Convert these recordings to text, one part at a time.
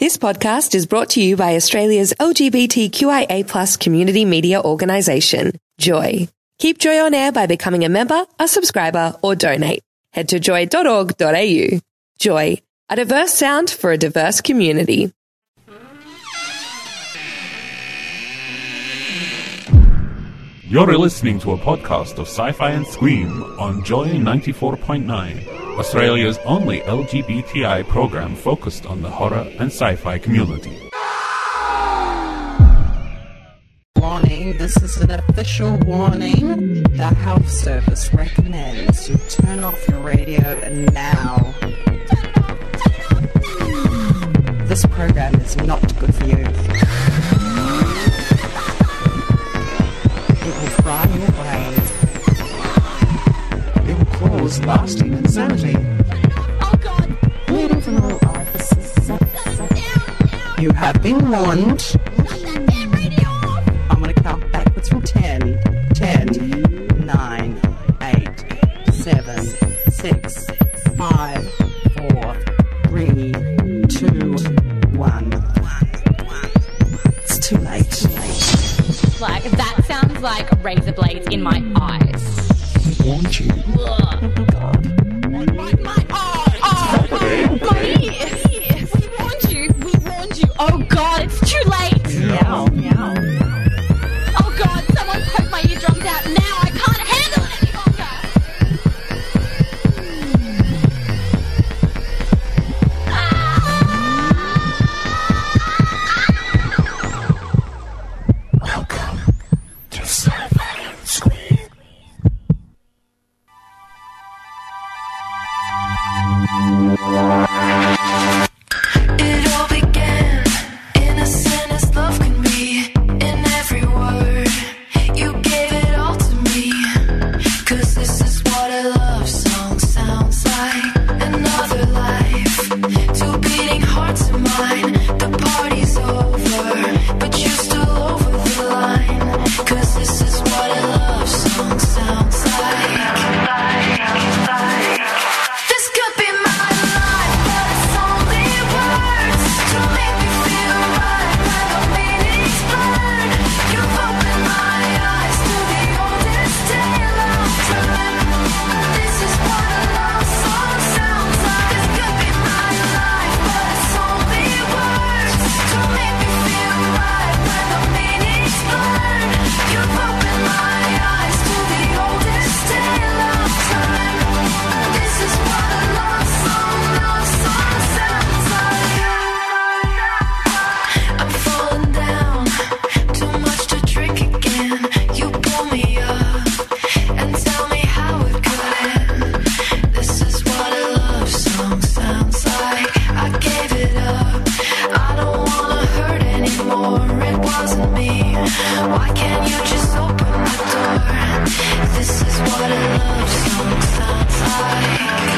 This podcast is brought to you by Australia's LGBTQIA+ community media organisation, Joy. Keep Joy on air by becoming a member, a subscriber, or donate. Head to joy.org.au. Joy, a diverse sound for a diverse community. You're listening to a podcast of Sci-Fi and Scream on Joy 94.9, Australia's only LGBTI program focused on the horror and sci-fi community. Warning, this is an official warning. The Health Service recommends you turn off your radio now. This program is not good for you. It will fry your brain. It will cause lasting insanity. Oh God! Bleeding from all orifices. You have been warned. Shut that damn radio off! I'm going to count backwards from 10. 10, 9, 8, 7, 6, 5, 4, 3, 2, 1. It's too late. Like, that sounds like razor blades in my eyes. I warned you. Ugh. God. My eyes! Oh, my ears! We warned you! Oh God, it's too late! Meow, meow. Oh God, someone poke my eardrums out now! I can't handle it any longer! Welcome to Sci-Fi and Scream. It all began innocent as love can be. In every word, you gave it all to me. 'Cause this is what a love song sounds like. Another life, two beating hearts of mine. The party's over, but you're still over the line. 'Cause this is what a love song sounds like. This could be my life, but it's only words to make me feel right when the meaning's blurred. You've opened my eyes to the oldest tale of time. This is what a love song sounds like. This could be my life, but it's only words to make me feel right when the meaning's blurred. You've opened my eyes to the oldest tale of time. This is what a love song sounds like. I'm falling down, too much to drink again. You pull me up and tell me how it could end. This is what a love song sounds like. I gave it up, I don't wanna hurt anymore. It wasn't me, why can't you just open the door? This is what a love song sounds like.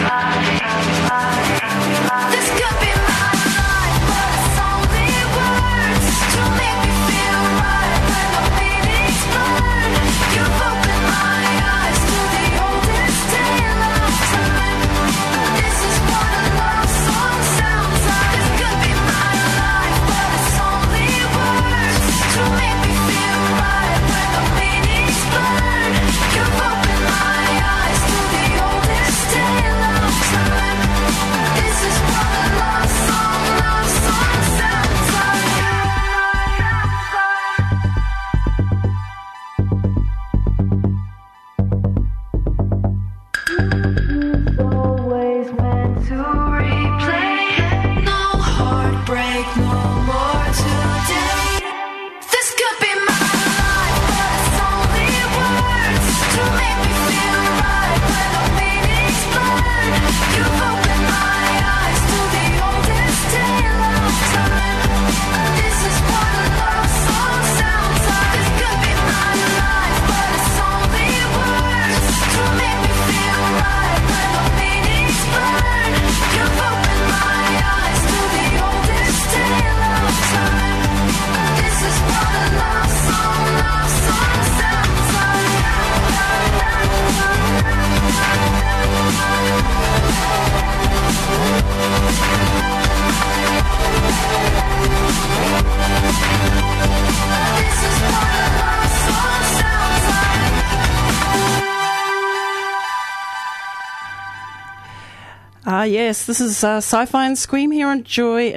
This could be my life, but it's only words to make me feel right when the meaning's blurred. You've opened my eyes to the oldest tale of time. This is what a love song sounds like. This could be my life, but it's only words to make me feel right when the meaning's blurred. You've opened my eyes to the oldest tale of time. This is what a love song sounds like. Always meant to replay. No heartbreak, no more today. This could be my life, but it's only words to make me feel right when the meaning's blurred. You've opened my eyes to the oldest tale of time. This is what a love song sounds like. This could be my life, but it's only words to make me feel right when the meaning's blurred. You've opened my eyes to the oldest tale of Yes, this is Sci-Fi and Scream here on Joy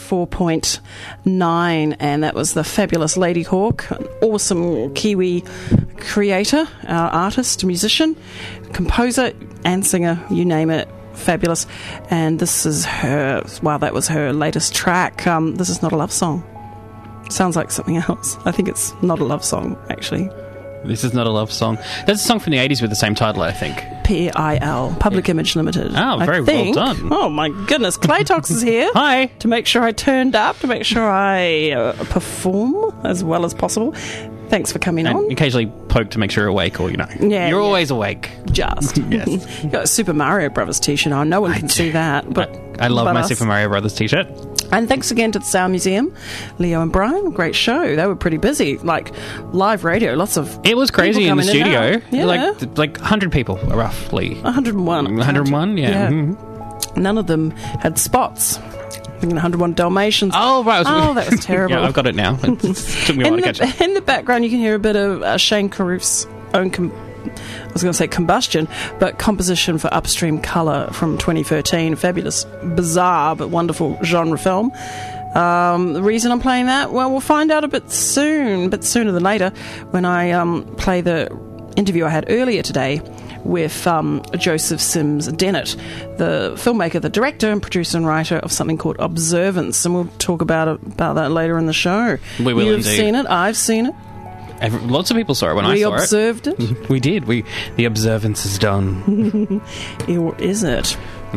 94.9, and that was the fabulous Lady Hawk, an awesome Kiwi creator, artist, musician, composer and singer, you name it. Fabulous. And this is her, that was her latest track. This is not a love song. Sounds like something else. I think it's not a love song, actually. This is not a love song. There's a song from the 80s with the same title, I think. PIL, Public Image Limited. Oh, very well done. Oh, my goodness. Claytox is here. Hi. To make sure I turned up, to make sure I perform as well as possible. Thanks for coming And on. occasionally poke to make sure you're awake, or, you're always awake. Just. Yes. You got a Super Mario Brothers t-shirt on. No one can see that. But I love my us. Super Mario Brothers t-shirt. And thanks again to the Sound Museum, Leo and Brian. Great show. They were pretty busy. Like, live radio, lots of It was crazy in the people coming studio. and out. Yeah. Like 100 people, roughly. 101. 101, yeah. Mhm. None of them had spots. I think 101 Dalmatians. Oh, right. That was terrible. Yeah, I've got it now. It took me a while to catch it. In the background, you can hear a bit of Shane Carruth's own, I was going to say combustion, but composition for Upstream Colour from 2013. Fabulous, bizarre, but wonderful genre film. The reason I'm playing that, well, we'll find out a bit sooner than later, when I play the interview I had earlier today with Joseph Sims Dennett, the filmmaker, the director and producer and writer of something called Observance, and we'll talk about that later in the show. We will You've indeed. seen it, I've seen it. Lots of people saw it when I We saw it. observed it. We did. The observance is done. Or is it?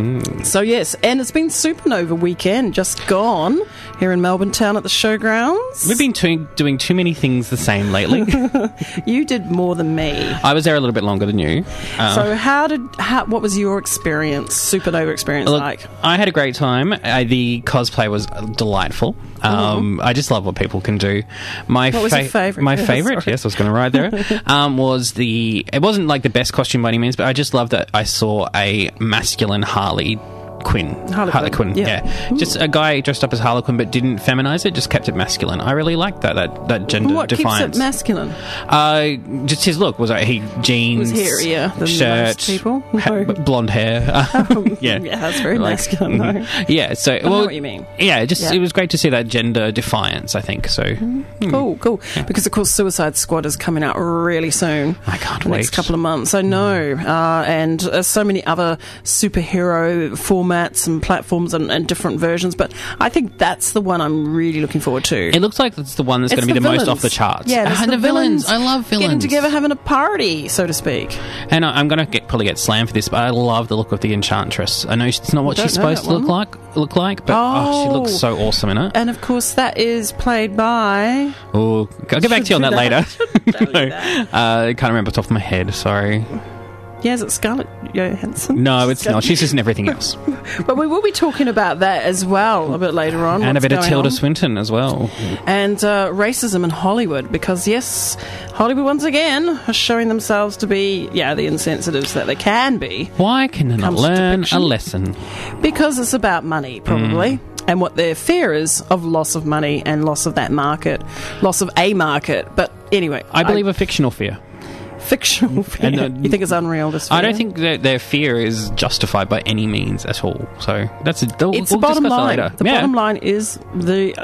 So yes, and it's been Supernova weekend just gone here in Melbourne town at the showgrounds. We've been doing too many things the same lately. You did more than me. I was there a little bit longer than you. So what was your experience, Supernova experience, Look, like? I had a great time. The cosplay was delightful. I just love what people can do. What was your favourite? My Yeah, favourite, sorry. yes, I was going to ride there, was it wasn't like the best costume by any means, but I just loved that I saw a masculine Harley Quinn. Harley Quinn, yeah. Just a guy dressed up as Harlequin but didn't feminize it, just kept it masculine. I really liked that gender What defiance. keeps it masculine? Just his look was jeans, Was hairier than shirt, most people? No. blonde hair. Yeah, Yeah, that's very masculine, though. Yeah, so I know what you mean. Yeah, it Yeah. was great to see that gender defiance, I think. So Cool. Because, of course, Suicide Squad is coming out really soon. I can't the next wait. couple of months. I know. And so many other superhero formats and platforms and different versions. But I think that's the one I'm really looking forward to. it looks like it's the one that's going to be the most off the charts. Yeah, it's the villains. I love villains. Getting together, having a party, so to speak. And I'm going to probably get slammed for this, but I love the look of the Enchantress. I know it's not what Don't she's know supposed that to look one. like, but she looks so awesome in it. And, of course, that is played by... Oh, I'll get back to you on that later. Tell you that. I can't remember off the top of my head, sorry. Yeah, is it Scarlett Johansson? No, it's not. She's just in everything else. But we will be talking about that as well a bit later on. And a what's bit of going Tilda on. Swinton as well. And racism in Hollywood, because yes, Hollywood once again are showing themselves to be, the insensitives that they can be, Why can they not Comes to learn depiction. a lesson? because it's about money, probably. And what their fear is of loss of money and loss of that market, loss of a market. But anyway, I believe a fictional fear. fictional fear. And You think it's unreal, this fear? I don't think that their fear is justified by any means at all. So that's It's the bottom line. The bottom line is the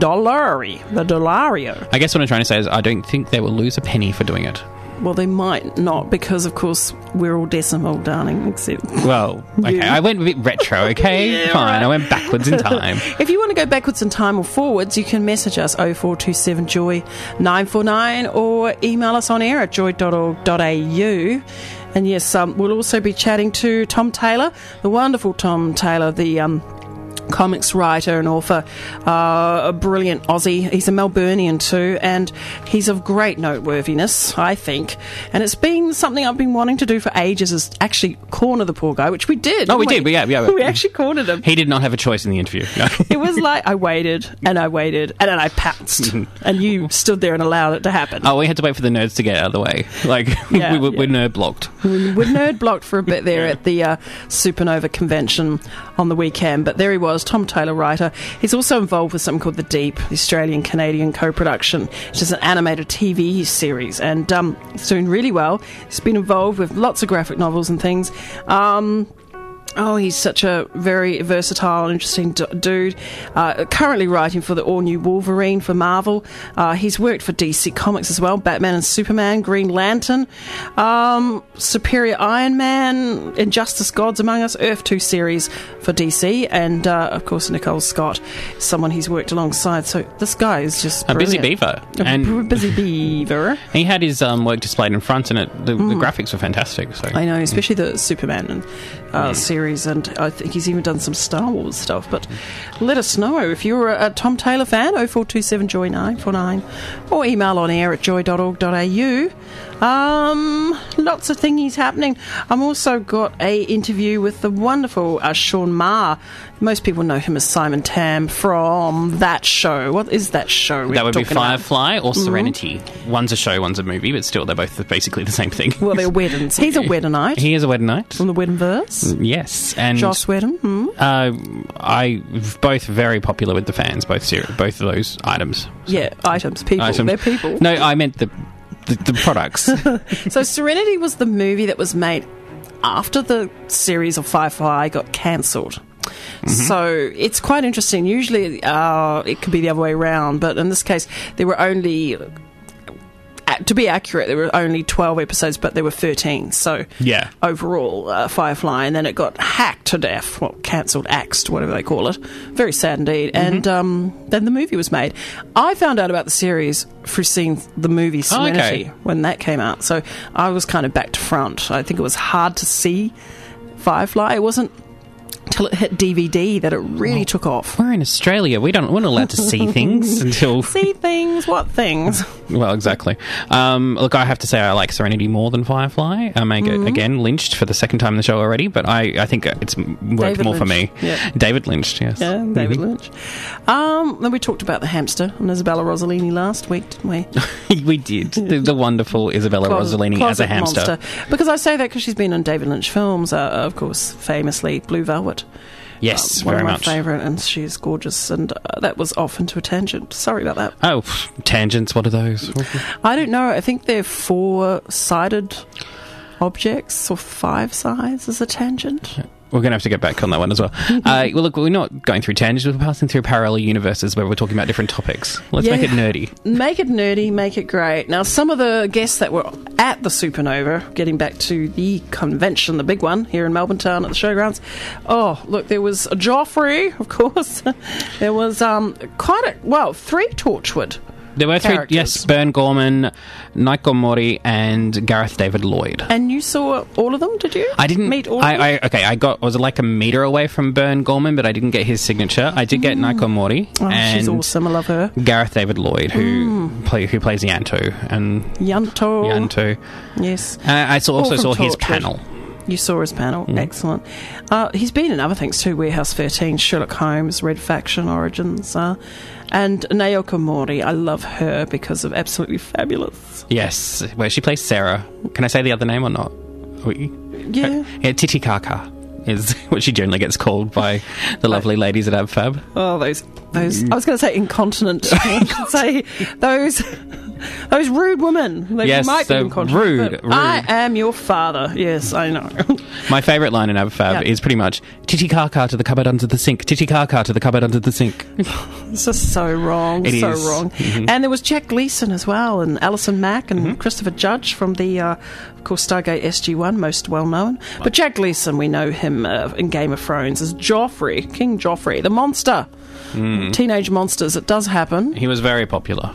dollario. I guess what I'm trying to say is I don't think they will lose a penny for doing it. Well, they might not, because, of course, we're all decimal, darling, except... Well, okay, I went a bit retro, okay? Fine, I went backwards in time. If you want to go backwards in time or forwards, you can message us 0427 Joy 949 or email us on air at joy.org.au. And yes, we'll also be chatting to Tom Taylor, the wonderful Tom Taylor, the comics writer and author, a brilliant Aussie. He's a Melburnian too, and he's of great noteworthiness, I think. And it's been something I've been wanting to do for ages, is actually corner the poor guy, which we did. Oh, we didn't did, yeah. We actually cornered him. He did not have a choice in the interview. It was like I waited, and then I pounced, and you stood there and allowed it to happen. Oh, we had to wait for the nerds to get out of the way. Like, Yeah, we're nerd blocked. We're nerd blocked for a bit there at the Supernova convention on the weekend, but there he was, Tom Taylor, writer. He's also involved with something called The Deep, the Australian-Canadian co-production, which is an animated TV series, and it's doing really well. He's been involved with lots of graphic novels and things. Oh, he's such a very versatile, interesting dude. Currently writing for the all-new Wolverine for Marvel. He's worked for DC Comics as well. Batman and Superman, Green Lantern, Superior Iron Man, Injustice Gods Among Us, Earth 2 series for DC, and of course Nicole Scott, someone he's worked alongside. So this guy is just A busy brilliant. beaver. A busy beaver. He had his work displayed in front, and the graphics were fantastic. So I know, especially the Superman series, and I think he's even done some Star Wars stuff. But let us know if you're a Tom Taylor fan, 0427 Joy 949, or email on air at joy.org.au. Lots of thingies happening. I'm also got a interview with the wonderful Sean Maher. Most people know him as Simon Tam from that show. What is that show? that would be Firefly or Serenity. One's a show, one's a movie, but still they're both basically the same thing. Well, they're Weddings. He's a Weddenite He is a wedding night. from the Weddingverse. Yes, and Joss Whedon. I both very popular with the fans. Both of those items. Yeah, items, people. Items. They're people. No, I meant the products. So Serenity was the movie that was made after the series of Firefly got cancelled. So it's quite interesting. Usually it could be the other way around, but in this case there were only, to be accurate, there were only 12 episodes, but there were 13. So Yeah. overall, Firefly, and then it got hacked to death, cancelled, axed, whatever they call it. Very sad indeed. And then the movie was made. I found out about the series through seeing the movie Serenity when that came out. So I was kind of back to front. I think it was hard to see Firefly. It wasn't till it hit DVD that it really took off. We're in Australia. We're not allowed to see things until... See things? What things? Well, exactly. Look, I have to say I like Serenity more than Firefly. I may get, again, lynched for the second time in the show already, but I think it's worked David more for me. Lynch. Yeah. David Lynch, yes. Yeah, David Lynch. Then we talked about the hamster and Isabella Rossellini last week, didn't we? We did. The wonderful Isabella Rossellini as a Closet hamster. monster. Because I say that because she's been on David Lynch films, of course, famously Blue Velvet. Yes, One very of my much. favourite, and she's gorgeous, and that was off into a tangent. Sorry about that. Oh, tangents, what are those? I don't know. I think they're 4-sided objects, or 5 sides as a tangent. We're going to have to get back on that one as well. Well, look, we're not going through tangents. We're passing through parallel universes where we're talking about different topics. Let's make it nerdy. Make it nerdy, make it great. Now, some of the guests that were at the Supernova, getting back to the convention, the big one, here in Melbourne Town at the Showgrounds. Oh, look, there was Joffrey, of course. There was 3 Torchwood. There were 3, characters. yes, Bern Gorman, Naiko Mori, and Gareth David Lloyd. And you saw all of them, did you? I didn't meet all of them? I was like a metre away from Bern Gorman, but I didn't get his signature. I did get Naiko Mori Oh, and she's awesome. I love her. Gareth David Lloyd, who plays Yanto and Yanto. Yes. I also All saw from his Torchwood. panel. You saw his panel. Excellent. He's been in other things too. Warehouse 13, Sherlock Holmes, Red Faction Origins, and Naoko Mori. I love her because of Absolutely Fabulous. Yes, where she plays Sarah. Can I say the other name or not? Yeah. Titicaca is what she generally gets called by the lovely ladies at AbFab. Oh, those. I was going to say incontinent. I could say those rude women. They Yes, might be so incontinent. rude. but I am your father. Yes, I know. My favourite line in AbFab Yeah. is pretty much Titicaca to the cupboard under the sink. Titicaca to the cupboard under the sink. It's just so wrong. It so is. wrong. And there was Jack Gleason as well, and Alison Mack, and Christopher Judge from the, of course, Stargate SG-1, most well known. But Jack Gleason, we know him in Game of Thrones as Joffrey, King Joffrey, the monster. Teenage monsters. It does happen. He was very popular.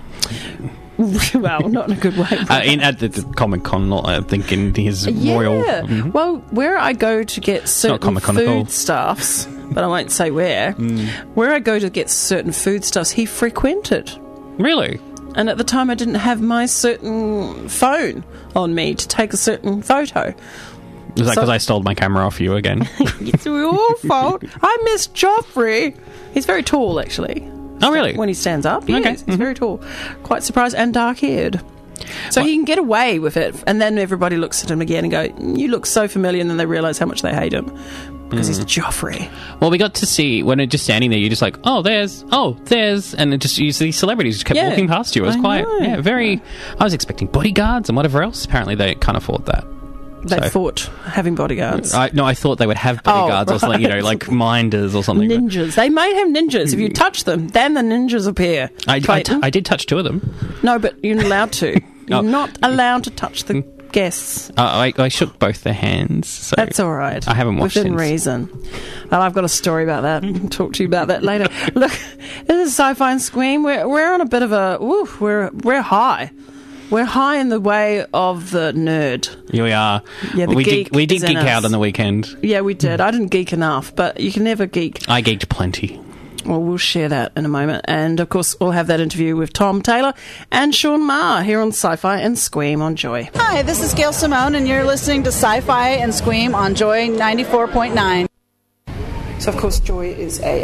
Well, not in a good way. At the Comic-Con, not I think in his royal... Yeah. Well, where I go to get certain Comic-Con at all. foodstuffs, but I won't say where, where I go to get certain foodstuffs, he frequented. Really? And at the time, I didn't have my certain phone on me to take a certain photo. Was that So- because I stole my camera off you again? It's your fault. I miss Joffrey. He's very tall, actually. Oh, really? When he stands up, yes, Okay. he's very tall. Quite surprised, and dark-haired. So he can get away with it, and then everybody looks at him again and go, you look so familiar, and then they realise how much they hate him. Because he's Joffrey. Well, we got to see, when it's just standing there, you're just like, oh, there's, and it just, you see celebrities just kept Yeah. walking past you. It was I quite, know. very, I was expecting bodyguards and whatever else. Apparently they can't afford that. They So- thought having bodyguards. I thought they would have bodyguards or something, right. like minders or something. Ninjas. They may have ninjas. If you touch them, then the ninjas appear. I Clayton? did touch 2 of them. No, but you're not allowed to. You're Oh. not allowed to touch the guests. I shook both their hands. So That's all right. I haven't watched Within since. reason. And I've got a story about that. I'll talk to you about that later. Look, this is Sci-Fi and Squeam. We're on a bit of a... we're high. We're high in the way of the nerd. Here we are. Yeah, the we geek did is in geek out us. on the weekend. Yeah, we did. I didn't geek enough, but you can never geek. I geeked plenty. Well, we'll share that in a moment. And, of course, we'll have that interview with Tom Taylor and Sean Maher here on Sci-Fi and Squeam on Joy. Hi, this is Gail Simone, and you're listening to Sci-Fi and Squeam on Joy 94.9. So, of course, Joy is a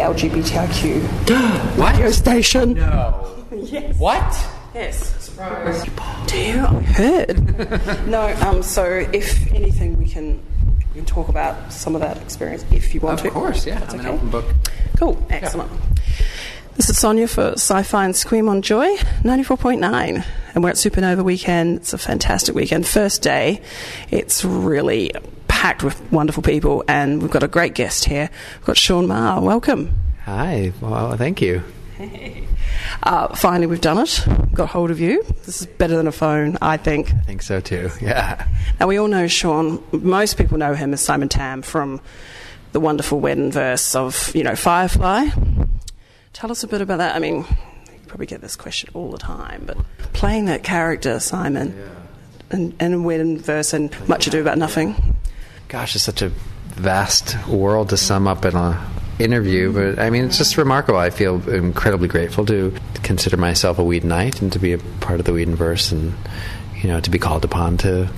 LGBTIQ radio station. No. Yes. What? Yes. Surprise. Dear, I heard. No, so if anything, we can talk about some of that experience if you want to. Of course, yeah. That's I'm okay. an open book. Cool, excellent. This is Sonia for Sci-Fi and Squeam on Joy 94.9, and we're at Supernova Weekend. It's a fantastic weekend. First day, it's really packed with wonderful people, and we've got a great guest here. We've got Sean Maher. Welcome. Hi. Well, thank you. Finally, we've done it. Got hold of you. This is better than a phone, I think. I think so too. Yeah. Now, we all know Sean. Most people know him as Simon Tam from the wonderful Whedonverse of, Firefly. Tell us a bit about that. I mean, you probably get this question all the time, but playing that character, Simon, in Whedonverse and Much Ado About Nothing. Gosh, it's such a vast world to sum up in a interview, but I mean, it's just remarkable. I feel incredibly grateful to consider myself a Whedonite and to be a part of the Whedonverse, and to be called upon to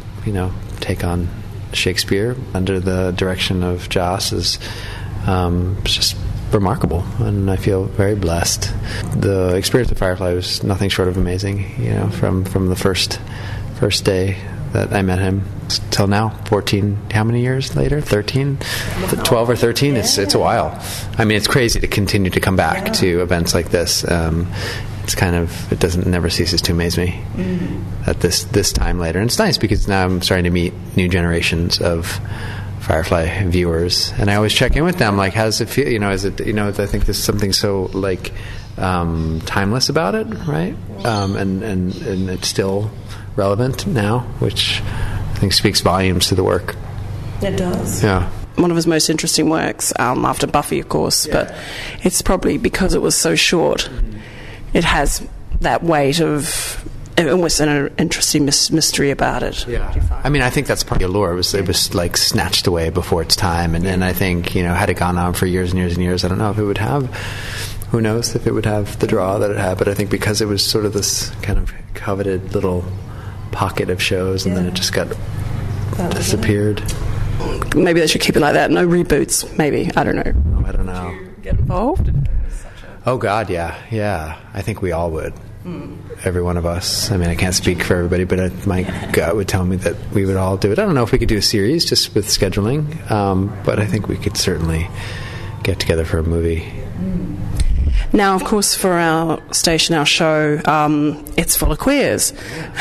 take on Shakespeare under the direction of Joss is just remarkable, and I feel very blessed. The experience of Firefly was nothing short of amazing. From the first day that I met him till now, 14, how many years later? 13? 12 or 13? It's a while. I mean, it's crazy to continue to come back to events like this. It's kind of, it never ceases to amaze me at this time later. And it's nice because now I'm starting to meet new generations of Firefly viewers, and I always check in with them, like, how does it feel? Is it, I think there's something so, like, timeless about it, right? And it's still relevant now, which I think speaks volumes to the work. It does. Yeah. One of his most interesting works, after Buffy, of course, but it's probably because it was so short. It has that weight of almost an interesting mystery about it. Yeah. I mean, I think that's part of the allure. It was like snatched away before its time, and I think, had it gone on for years and years and years, I don't know if it would have, who knows if it would have the draw that it had, but I think because it was sort of this kind of coveted little pocket of shows, and then it just got disappeared. Maybe they should keep it like that. No reboots, maybe. I don't know. I don't know. Get involved? Oh, God, yeah. I think we all would. Every one of us. I mean, I can't speak for everybody, but my gut would tell me that we would all do it. I don't know if we could do a series just with scheduling, but I think we could certainly get together for a movie. Now, of course, for our station, our show, it's full of queers.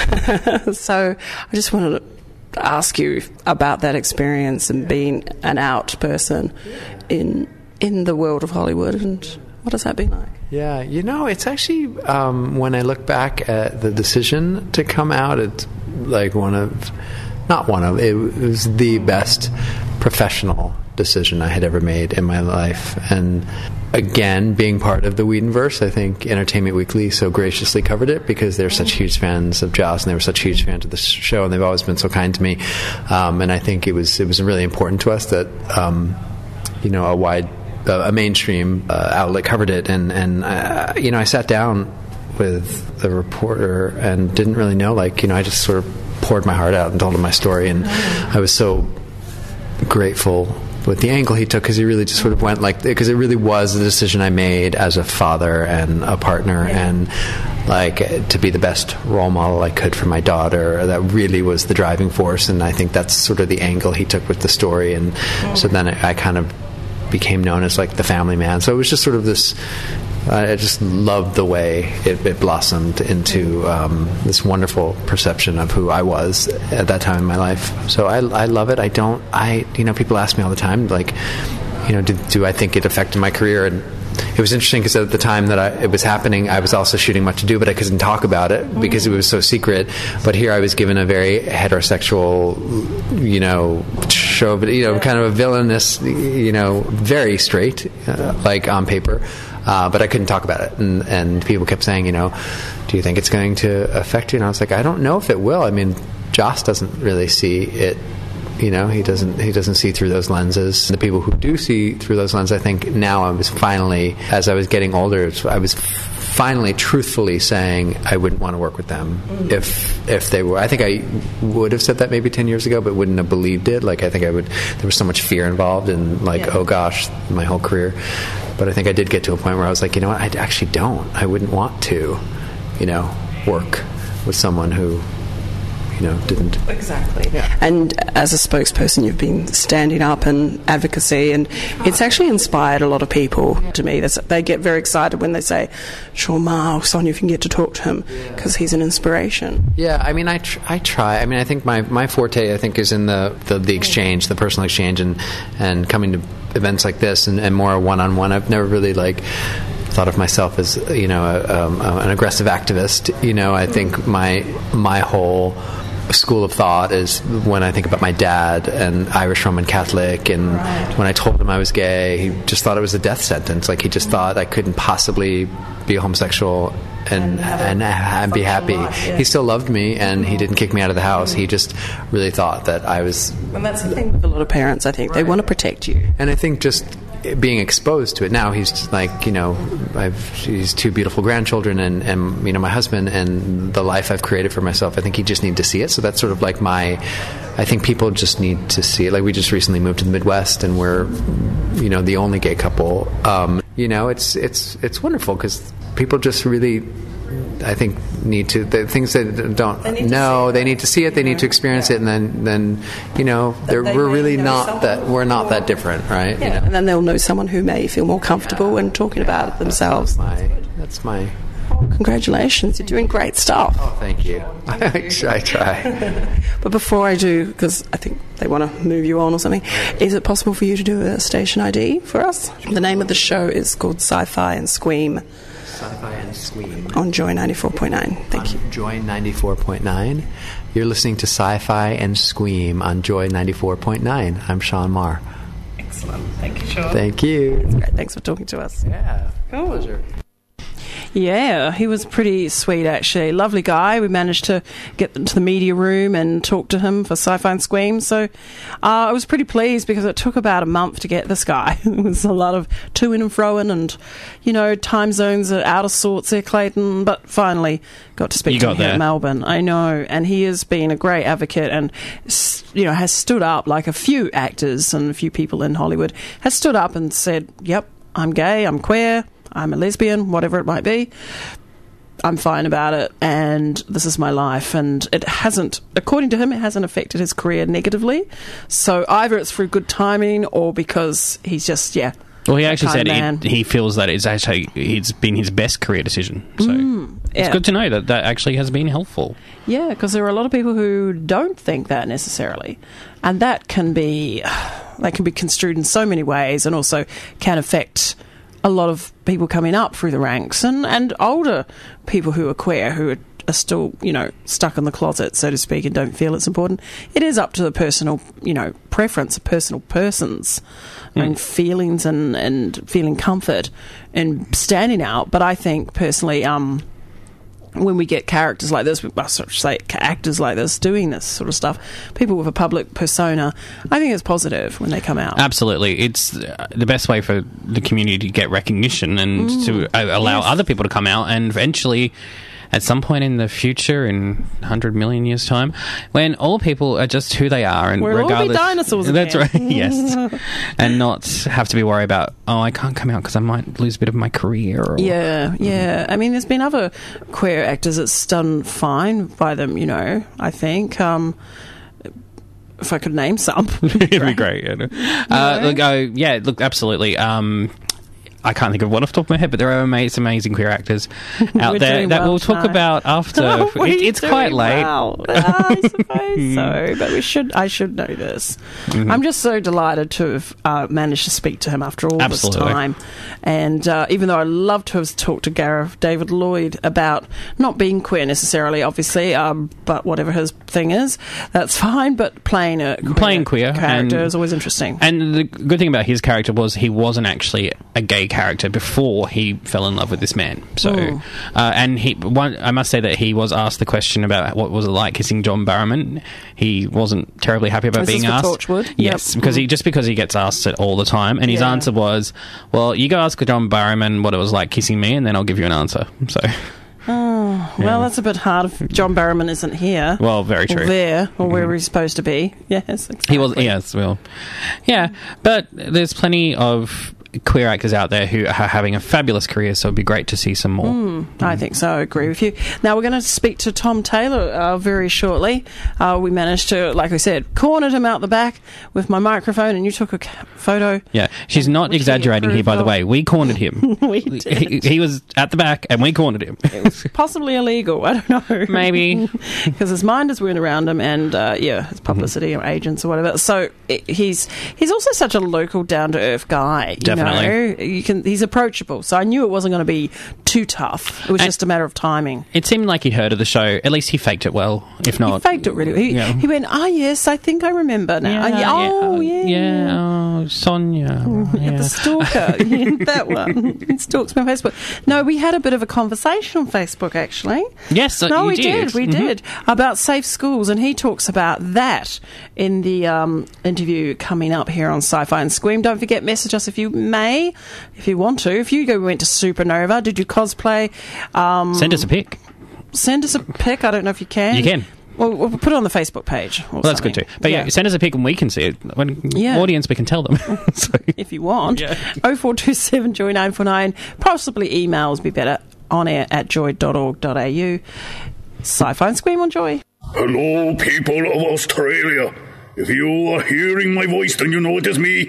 So I just wanted to ask you about that experience and being an out person in the world of Hollywood, and what has that been like? Yeah, it's actually, when I look back at the decision to come out, it's like it was the best professional decision I had ever made in my life. And again, being part of the Whedonverse, I think Entertainment Weekly so graciously covered it because they're such huge fans of Joss, and they were such huge fans of the show, and they've always been so kind to me. And I think it was really important to us that a mainstream outlet covered it, and I sat down with the reporter and didn't really know, I just sort of poured my heart out and told him my story, and I was so grateful with the angle he took, because he really just sort of went because it really was the decision I made as a father and a partner, and to be the best role model I could for my daughter. That really was the driving force, and I think that's sort of the angle he took with the story. And so then I kind of became known as the family man. So it was just sort of this I just loved the way it blossomed into this wonderful perception of who I was at that time in my life. So I love it. People ask me all the time, like, do I think it affected my career? And it was interesting because at the time that it was happening, I was also shooting Much Ado, but I couldn't talk about it because it was so secret. But here I was given a very heterosexual, show, but kind of a villainous, very straight, like on paper. But I couldn't talk about it, and people kept saying, do you think it's going to affect you? And I was like, I don't know if it will. I mean, Joss doesn't really see it. He doesn't see through those lenses. The people who do see through those lenses, I think now as I was getting older, I was finally truthfully saying I wouldn't want to work with them if they were. I think I would have said that maybe 10 years ago, but wouldn't have believed it. Like, I think there was so much fear involved in, like, oh gosh, my whole career. But I think I did get to a point where I was like, I actually don't. I wouldn't want to, work with someone who, didn't. Exactly. Yeah. And as a spokesperson, you've been standing up and advocacy, and it's actually inspired a lot of people to me. They get very excited when they say, Sean Maher or Sonia, if you can get to talk to him, because he's an inspiration. Yeah, I mean, I try. I mean, I think my forte, I think, is in the exchange, the personal exchange, and coming to events like this and more one-on-one. I've never really, thought of myself as, an aggressive activist. I think my whole school of thought is when I think about my dad, and Irish Roman Catholic, and when I told him I was gay, he just thought it was a death sentence. Like, he just thought I couldn't possibly be a homosexual and be happy. Life, He still loved me, and he didn't kick me out of the house. He just really thought that I was... And that's the thing with a lot of parents, I think. They want to protect you. And I think just being exposed to it now, he's like, he's two beautiful grandchildren and my husband, and the life I've created for myself. I think he just needs to see it. So that's sort of like I think people just need to see it. Like, we just recently moved to the Midwest, and we're, the only gay couple. It's wonderful because people just really, I think, need to, the things that don't know, they need to see it, they need to experience it, and then we're really not that different, right? Yeah. And then they'll know someone who may feel more comfortable in talking about it themselves. That's my congratulations, you're doing great stuff. Oh, thank you. I try. But before I do, because I think they want to move you on or something, is it possible for you to do a station ID for us? The name of the show is called Sci-Fi and Squeam. Sci-Fi and Squeam. On Joy 94.9. Thank you. Joy 94.9. You're listening to Sci-Fi and Squeam on Joy 94.9. I'm Sean Maher. Excellent. Thank you, Sean. Thank you. That's great. Thanks for talking to us. Yeah. Cool. Pleasure. Yeah, he was pretty sweet, actually. Lovely guy. We managed to get into the media room and talk to him for Sci-Fi and Squeam. So I was pretty pleased because it took about a month to get this guy. It was a lot of to-in and fro-in, and, time zones are out of sorts there, Clayton. But finally got to speak to him here at Melbourne. I know. And he has been a great advocate and, has stood up, like a few actors and a few people in Hollywood, has stood up and said, yep, I'm gay, I'm queer, I'm a lesbian, whatever it might be. I'm fine about it, and this is my life. And it hasn't, according to him, it hasn't affected his career negatively. So either it's through good timing or because he's just, Well, he actually said he feels that it's been his best career decision. So it's good to know that actually has been helpful. Yeah, because there are a lot of people who don't think that necessarily. And that can be construed in so many ways, and also can affect a lot of people coming up through the ranks and older people who are queer, who are still, stuck in the closet, so to speak, and don't feel it's important. It is up to the personal, preference of personal persons and feelings and feeling comfort and standing out. But I think personally, when we get characters like this, actors like this doing this sort of stuff, people with a public persona, I think it's positive when they come out. Absolutely. It's the best way for the community to get recognition and to allow other people to come out, and eventually, at some point in the future, in 100 million years' time, when all people are just who they are, and we'll regardless, all be dinosaurs again. That's right. Yes, and not have to be worried about, I can't come out because I might lose a bit of my career. Or, yeah. I mean, there's been other queer actors that's done fine by them. I think. If I could name some, it'd be great. Look, absolutely. I can't think of one off the top of my head, but there are amazing queer actors out We're there doing that well we'll talk tonight. about after. It's quite late. I suppose so, but I should know this. Mm-hmm. I'm just so delighted to have managed to speak to him after all Absolutely. this time. And even though I love to have talked to Gareth David Lloyd about not being queer necessarily, obviously, but whatever his thing is, that's fine. But playing queer character is always interesting. And the good thing about his character was he wasn't actually a gay character before he fell in love with this man. So, and I must say that he was asked the question about what was it like kissing John Barrowman. He wasn't terribly happy about being asked. Torchwood? Yes, Yep. because he gets asked it all the time, and his Yeah. answer was, "Well, you go ask John Barrowman what it was like kissing me, and then I'll give you an answer." So. Well, that's a bit hard if John Barrowman isn't here. Well, very true. Or there, or where he's supposed to be. Yes, exactly. He was, yes, well, yeah, but there's plenty of queer actors out there who are having a fabulous career, so it'd be great to see some more. I think so. I agree with you. Now, we're going to speak to Tom Taylor very shortly. We managed to, like I said, cornered him out the back with my microphone, and you took a photo. Yeah, she's not Which he exaggerating here, by the approved way. We cornered him. We did. He was at the back, and we cornered him. Possibly illegal. I don't know. Maybe. Because his minders weren't around him, and his publicity or agents or whatever. So he's also such a local, down to earth guy. Definitely. He's approachable. So I knew it wasn't going to be too tough. It was just a matter of timing. It seemed like he'd heard of the show. At least he faked it well, if not. He faked it really. He went, yes, I think I remember now. Sonia. The stalker. That one. He stalks me on Facebook. No, we had a bit of a conversation on Facebook, actually. Yes, No, you we did. We did. About safe schools, and he talks about that in the interview coming up here on Sci-Fi and Scream. Don't forget, message us if you may, if you want to. If you went to Supernova, did you cosplay? Send us a pic. Send us a pic. I don't know if you can. You can. Well, we'll put it on the Facebook page. Well, that's good too. But yeah, send us a pic and we can see it. When audience, we can tell them. So. If you want. 0427 Joy 949. Possibly emails would be better. On air at joy.org.au. Sci-Fi and Scream on Joy. Hello, people of Australia. If you are hearing my voice, then you know it is me,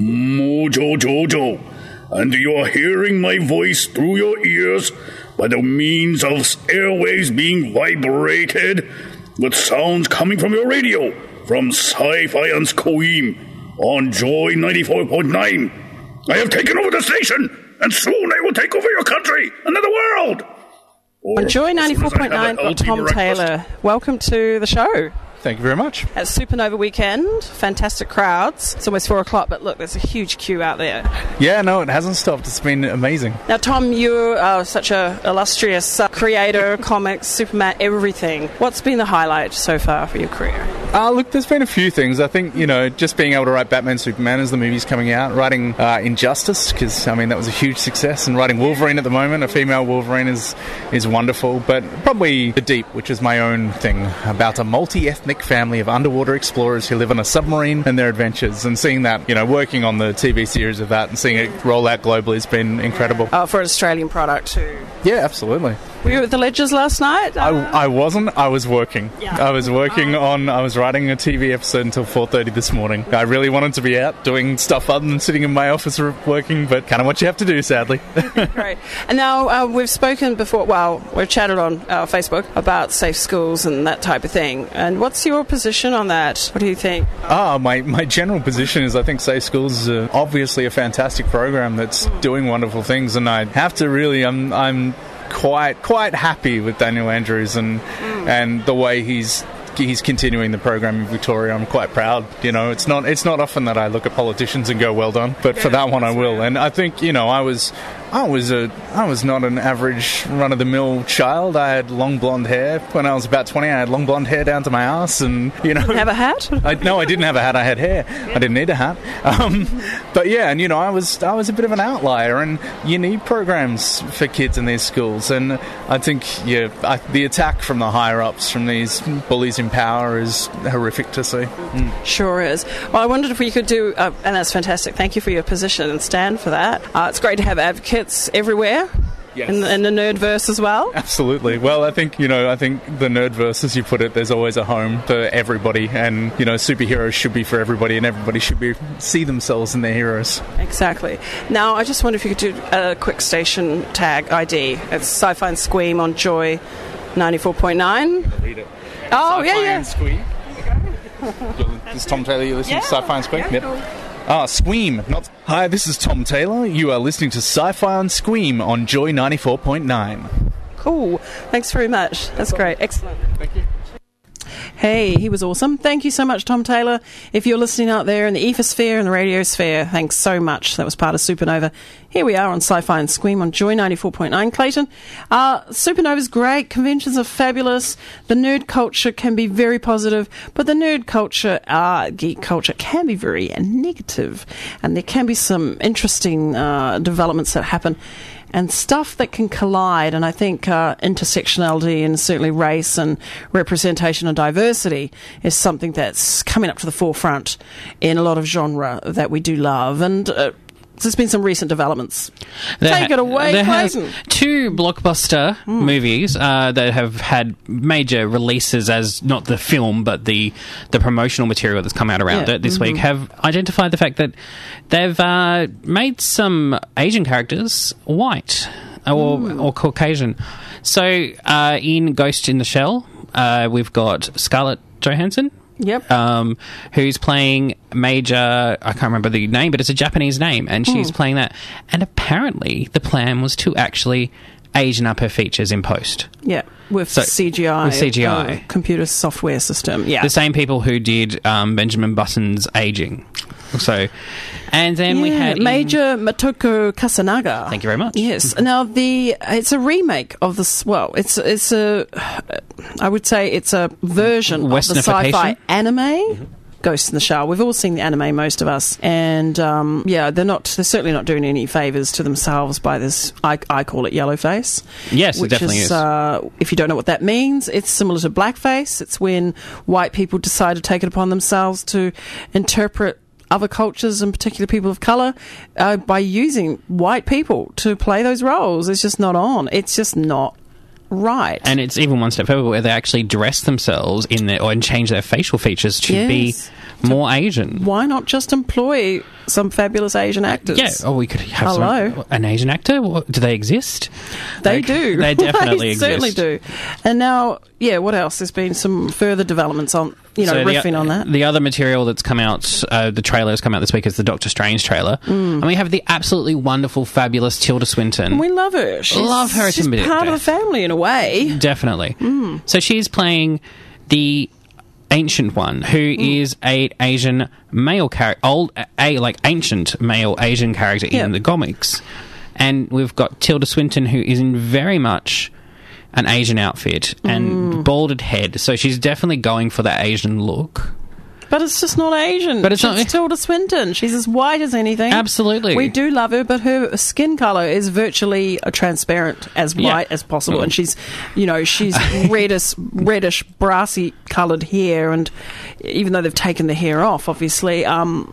Mojo Jojo. And you are hearing my voice through your ears by the means of airwaves being vibrated with sounds coming from your radio, from Sci-Fi and Scream on Joy 94.9. I have taken over the station, and soon I will take over your country and then the world. On Joy 94.9, got Tom Taylor. Welcome to the show. Thank you very much. At Supernova Weekend, fantastic crowds. It's almost 4 o'clock, but look, there's a huge queue out there. Yeah, no, it hasn't stopped. It's been amazing. Now, Tom, you're such a illustrious creator, comics, Superman, everything. What's been the highlight so far for your career? Look, there's been a few things. I think, just being able to write Batman, Superman as the movie's coming out, writing Injustice, because, that was a huge success, and writing Wolverine at the moment, a female Wolverine, is wonderful. But probably The Deep, which is my own thing, about a multi-ethnic family of underwater explorers who live on a submarine and their adventures, and seeing that, working on the TV series of that and seeing it roll out globally has been incredible. For an Australian product too. Yeah, absolutely. Were you at the Ledgers last night? I wasn't. I was working. Yeah. I was working I was writing a TV episode until 4:30 this morning. I really wanted to be out doing stuff other than sitting in my office working, but kind of what you have to do, sadly. Great. And now we've spoken before, we've chatted on Facebook about safe schools and that type of thing. And what's your position on that? What do you think? My general position is I think Safe Schools is obviously a fantastic program that's doing wonderful things, and I have to really, I'm quite happy with Daniel Andrews and the way he's continuing the program in Victoria. I'm quite proud. It's not often that I look at politicians and go, well done, but for that one I will. And I think I was not an average run-of-the-mill child. I had long blonde hair. When I was about 20, I had long blonde hair down to my ass, and Didn't have a hat? No, I didn't have a hat. I had hair. I didn't need a hat. But yeah, and I was a bit of an outlier, and you need programs for kids in these schools. And I think the attack from the higher ups, from these bullies in power, is horrific to see. Sure is. Well, I wondered if we could do, and that's fantastic. Thank you for your position and stand for that. It's great to have advocates everywhere. Yes. In the nerdverse as well. Absolutely. Well, I think the nerdverse, as you put it, there's always a home for everybody, and superheroes should be for everybody, and everybody should see themselves in their heroes. Exactly. Now, I just wonder if you could do a quick station tag ID. It's Sci-Fi and Squeam on Joy 94.9. Read it. Oh, Sci-Fi yeah. And Squeam. This is Tom Taylor. You're listening to Sci-Fi and Squeam. Yeah. Yep. Squeam. Hi, this is Tom Taylor. You are listening to Sci-Fi and Squeam on Joy 94.9. Cool. Thanks very much. That's great. Excellent. Thank you. Hey, he was awesome. Thank you so much, Tom Taylor. If you're listening out there in the ethosphere and the radiosphere, thanks so much. That was part of Supernova. Here we are on Sci-Fi and Squeam on Joy 94.9. Clayton, Supernova's great. Conventions are fabulous. The nerd culture can be very positive, but the nerd culture, geek culture, can be very negative. And there can be some interesting developments that happen and stuff that can collide. And I think intersectionality and certainly race and representation and diversity is something that's coming up to the forefront in a lot of genre that we do love. And there's been some recent developments. Take it away, Clayton. Two blockbuster movies that have had major releases as not the film but the promotional material that's come out around it this week have identified the fact that they've made some Asian characters white or Caucasian. So in Ghost in the Shell, we've got Scarlett Johansson. Yep. Who's playing Major, I can't remember the name, but it's a Japanese name, and she's playing that. And apparently the plan was to actually Asian up her features in post. Yeah, with CGI. With CGI. Computer software system, yeah. The same people who did Benjamin Button's aging. So, and then we had Major Motoko Kasanaga. Thank you very much. Yes. Now it's a remake of this. Well, it's a. I would say it's a version of the sci-fi anime. Ghost in the Shell. We've all seen the anime, most of us, and they're certainly not doing any favours to themselves by this. I call it yellowface. Yes, which it definitely is. If you don't know what that means, it's similar to blackface. It's when white people decide to take it upon themselves to interpret other cultures, and particularly people of colour, by using white people to play those roles. It's just not on. It's just not right. And it's even one step further where they actually dress themselves and change their facial features to be more Asian. Why not just employ some fabulous Asian actors? Yeah, we could have an Asian actor. Do they exist? They do. They definitely they exist. Certainly do. And now, what else? There's been some further developments on, riffing on that. The other material that's come out, the trailer has come out this week, is the Doctor Strange trailer. And we have the absolutely wonderful, fabulous Tilda Swinton. We love her. She's part of the family in a way. Definitely. So she's playing the Ancient One, who is a Asian male character, ancient male Asian character in the comics. And we've got Tilda Swinton, who is in very much an Asian outfit and balded head. So she's definitely going for that Asian look. But it's just not Asian. But it's not Tilda Swinton. She's as white as anything. Absolutely. We do love her, but her skin colour is virtually transparent, as white as possible. And she's reddish, brassy coloured hair. And even though they've taken the hair off, obviously,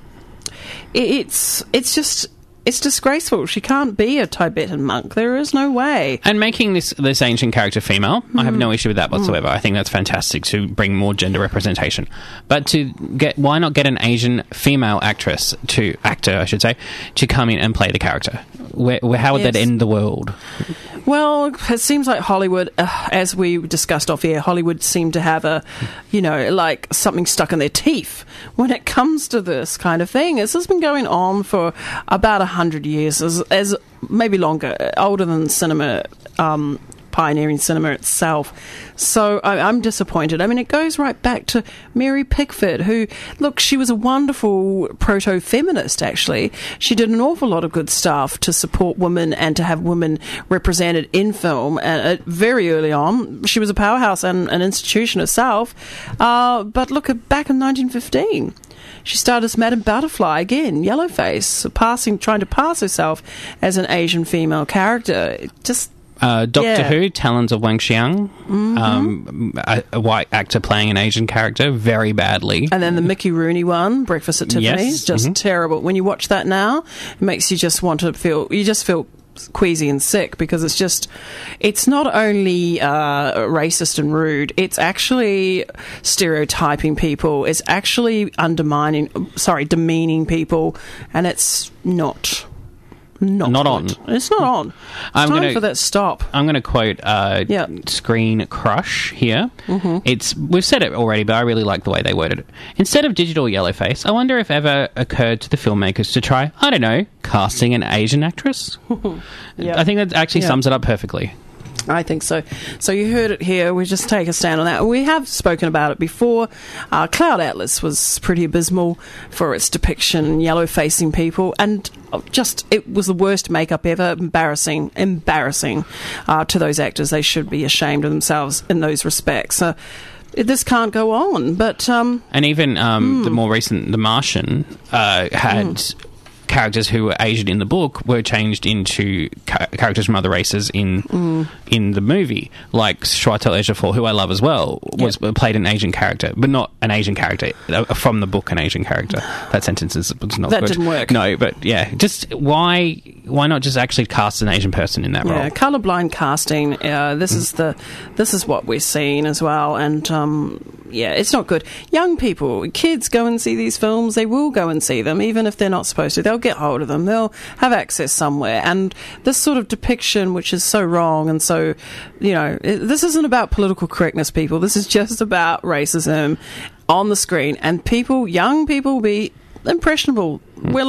it's disgraceful. She can't be a Tibetan monk. There is no way. And making this ancient character female, I have no issue with that whatsoever. I think that's fantastic to bring more gender representation. But why not get an Asian female actor, to come in and play the character? How would that end the world? Well, it seems like Hollywood, as we discussed off air, Hollywood seemed to have like something stuck in their teeth when it comes to this kind of thing. This has been going on for about 100 years, as maybe longer, older than cinema, pioneering cinema itself. So I'm disappointed. I mean, it goes right back to Mary Pickford, who, look, she was a wonderful proto-feminist, actually. She did an awful lot of good stuff to support women and to have women represented in film. Very early on, she was a powerhouse and an institution herself. But look, back in 1915, she started as Madame Butterfly, again, yellowface, trying to pass herself as an Asian female character. Doctor Who, Talons of Wang Xiang, a white actor playing an Asian character very badly. And then the Mickey Rooney one, Breakfast at Tiffany's, just terrible. When you watch that now, it makes you just want to feel queasy and sick, because it's not only racist and rude, it's actually stereotyping people, it's actually demeaning people, and it's not on. It's not on. It's time for that stop. I'm going to quote Screen Crush here. We've said it already, but I really like the way they worded it. Instead of digital yellowface, I wonder if ever occurred to the filmmakers to try, I don't know, casting an Asian actress. I think that actually sums it up perfectly. I think so. So you heard it here. We just take a stand on that. We have spoken about it before. Cloud Atlas was pretty abysmal for its depiction, yellow-facing people, and it was the worst makeup ever. Embarrassing to those actors. They should be ashamed of themselves in those respects. This can't go on. But and even the more recent The Martian had characters who were Asian in the book were changed into characters from other races in the movie, like Chiwetel Ejiofor, who I love as well, played an Asian character, but not an Asian character from the book. An Asian character. That sentence was not that good. Didn't work. No, but yeah, just why not just actually cast an Asian person in that role? Yeah, colorblind casting. This is what we're seeing as well, and it's not good. Young people, kids go and see these films. They will go and see them, even if they're not supposed to. They'll get hold of them. They'll have access somewhere. And this sort of depiction, which is so wrong, and so, this isn't about political correctness, people. This is just about racism on the screen. And young people, be impressionable. We're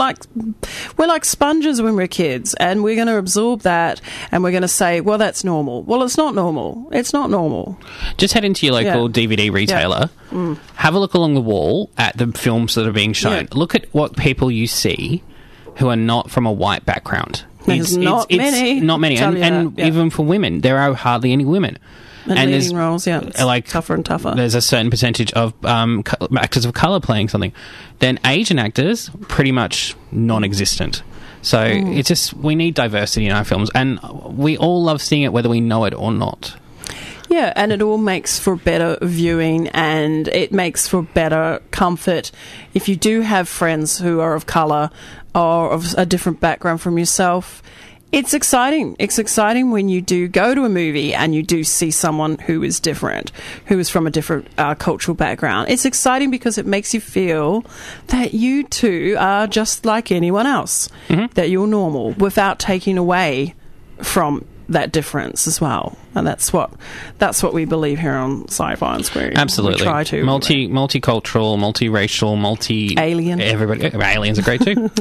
like sponges when we're kids, and we're going to absorb that, and we're going to say, well, that's normal. Well, it's not normal. It's not normal. Just head into your local DVD retailer, have a look along the wall at the films that are being shown. Look at what people you see who are not from a white background. There's not many. Not many. And even for women, there are hardly any women. And leading roles, it's tougher and tougher. There's a certain percentage of actors of colour playing something. Then Asian actors, pretty much non-existent. So it's just, we need diversity in our films, and we all love seeing it whether we know it or not. Yeah, and it all makes for better viewing, and it makes for better comfort. If you do have friends who are of colour or of a different background from yourself, it's exciting. It's exciting when you do go to a movie and you do see someone who is different, who is from a different cultural background. It's exciting because it makes you feel that you too are just like anyone else, that you're normal, without taking away from that difference as well. And that's what we believe here on Sci-Fi and Screen. Absolutely. We try to. Multicultural, multiracial, alien. Everybody. Aliens are great too.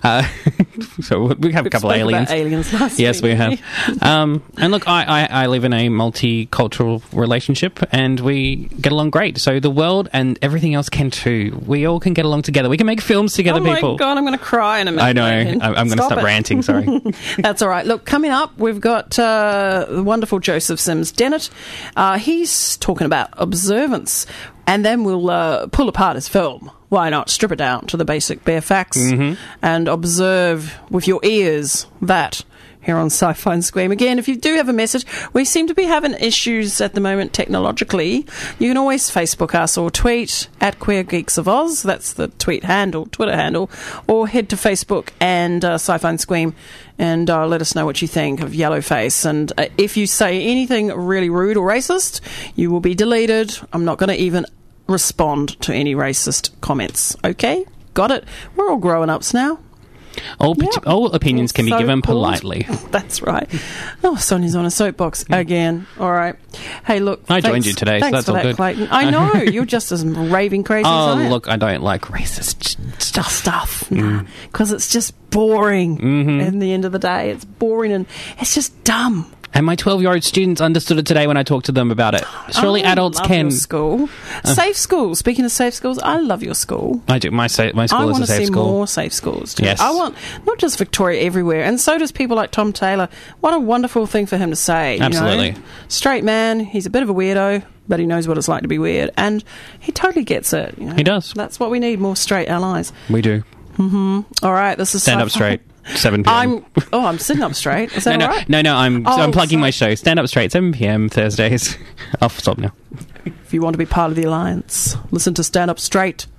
So we have a couple of aliens. About aliens last yes, week. we have. And look, I live in a multicultural relationship, and we get along great. So the world and everything else can too. We all can get along together. We can make films together, people. Oh my God, I'm going to cry in a minute. I know. I'm going to stop ranting, sorry. That's all right. Look, coming up, we've got the wonderful Joseph Sims Dennett. He's talking about observance, and then we'll pull apart his film. Why not strip it down to the basic bare facts and observe with your ears that here on Sci-Fi and Scream. Again, if you do have a message, we seem to be having issues at the moment technologically. You can always Facebook us or tweet at Queer Geeks of Oz. That's the Twitter handle, or head to Facebook and Sci-Fi and Scream and let us know what you think of Yellowface. And if you say anything really rude or racist, you will be deleted. I'm not going to even respond to any racist comments. Okay? Got it? We're all grown-ups now. All opinions can be given politely. That's right. Oh, Sonia's on a soapbox again. All right. Hey, look. I joined you today, so that's all good. Clayton. I know. You're just as raving crazy as I am. Look, I don't like racist stuff. Because it's just boring. In the end of the day, it's boring and it's just dumb. And my 12-year-old students understood it today when I talked to them about it. Surely adults can. Your school. Safe schools. Speaking of safe schools, I love your school. I do. My school is a safe school. I want to see more safe schools too. Yes. I want not just Victoria, everywhere. And so does people like Tom Taylor. What a wonderful thing for him to say. Absolutely. You know? Straight man. He's a bit of a weirdo, but he knows what it's like to be weird. And he totally gets it. You know? He does. That's what we need, more straight allies. We do. All right. This is Stand up straight. 7 p.m. I'm sitting up straight. Is that all right? No, I'm plugging my show. Stand up straight, 7 p.m. Thursdays. I'll stop now. If you want to be part of the alliance, listen to Stand Up Straight.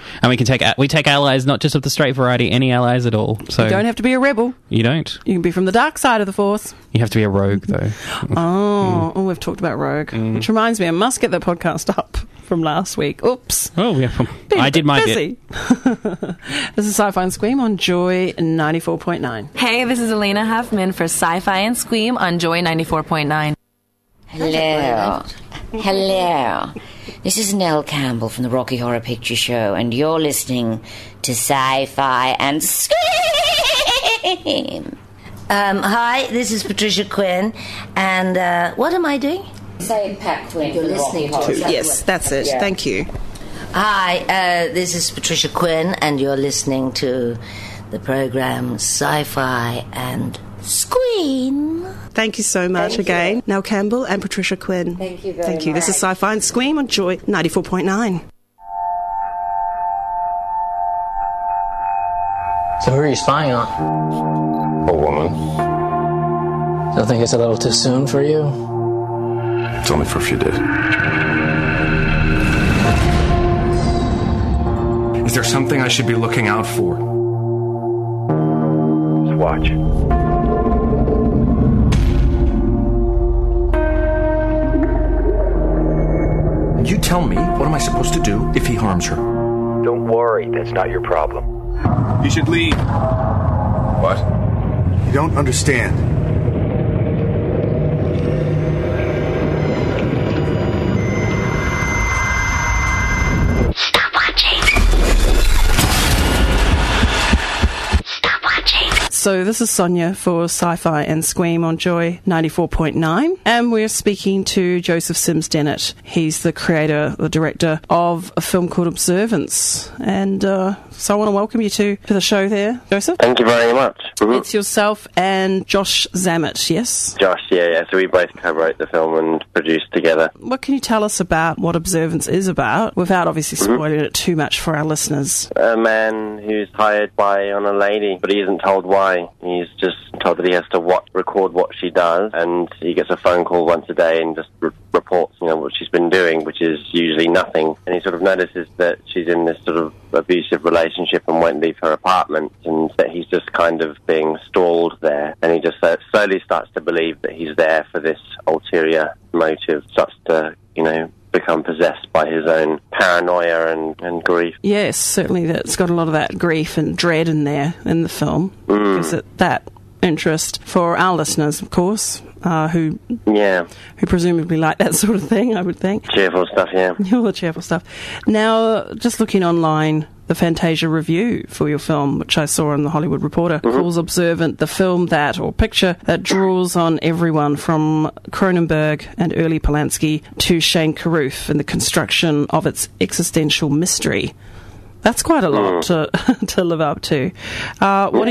And we take allies not just of the straight variety, any allies at all. So You don't have to be a rebel. You don't. You can be from the dark side of the Force. You have to be a rogue, though. Oh, we've talked about Rogue. Which reminds me, I must get the podcast up from last week. Oops. Oh, yeah. Been I did my busy. This is Sci-Fi and Scream on Joy 94.9. Hey, this is Elena Huffman for Sci-Fi and Scream on Joy 94.9. Hello. Hello. This is Nell Campbell from the Rocky Horror Picture Show, and you're listening to Sci-Fi and Scream. Hi, this is Patricia Quinn, and what am I doing? Say Pat Quinn. You're listening to. Yes, that's it. Yeah. Thank you. Hi, this is Patricia Quinn, and you're listening to the program Sci-Fi and Scream. Thank you so much again. Nell Campbell and Patricia Quinn. Thank you very Thank you. This is Sci-Fi and Scream on Joy 94.9. So who are you spying on? A woman. Don't think it's a little too soon for you? It's only for a few days. Is there something I should be looking out for? Just watch. You tell me, what am I supposed to do if he harms her? Don't worry, that's not your problem. You should leave. What? You don't understand. So this is Sonia for Sci-Fi and Scream on Joy 94.9, and we're speaking to Joseph Sims Dennett. He's the creator, the director of a film called Observance, and so I want to welcome you to the show there, Joseph. Thank you very much. It's yourself and Josh Zammit, yes? Josh, yeah. So we both co-wrote the film and produced together. What can you tell us about what Observance is about, without obviously spoiling it too much for our listeners? A man who's hired on a lady, but he isn't told why. He's just told that he has to record what she does, and he gets a phone call once a day and just reports, what she's been doing, which is usually nothing. And he sort of notices that she's in this sort of abusive relationship and won't leave her apartment, and that he's just kind of being stalled there. And he just slowly starts to believe that he's there for this ulterior motive, starts to, become possessed by his own paranoia and grief. Yes, certainly that's got a lot of that grief and dread in there in the film. Gives it that interest for our listeners, of course, who presumably like that sort of thing, I would think. Cheerful stuff, yeah. All the cheerful stuff. Now, just looking online, the Fantasia review for your film, which I saw in the Hollywood Reporter, calls Observant the film picture that draws on everyone from Cronenberg and early Polanski to Shane Carruth in the construction of its existential mystery. That's quite a lot to live up to. What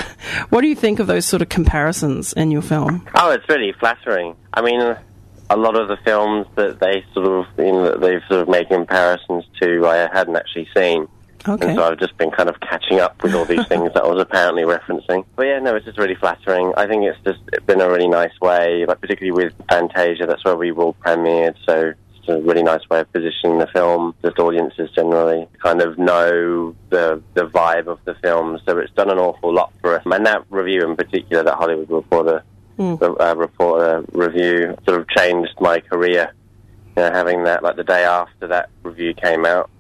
do you think of those sort of comparisons in your film? Oh, it's really flattering. I mean, a lot of the films that they they've sort of made comparisons to, I hadn't actually seen. Okay. And so I've just been kind of catching up with all these things that I was apparently referencing. But yeah, no, it's just really flattering. I think it's been a really nice way, particularly with Fantasia, that's where we all premiered, so it's a really nice way of positioning the film. Just audiences generally kind of know the vibe of the film, so it's done an awful lot for us. And that review in particular, that Hollywood Reporter review, sort of changed my career. Having that, the day after that review came out,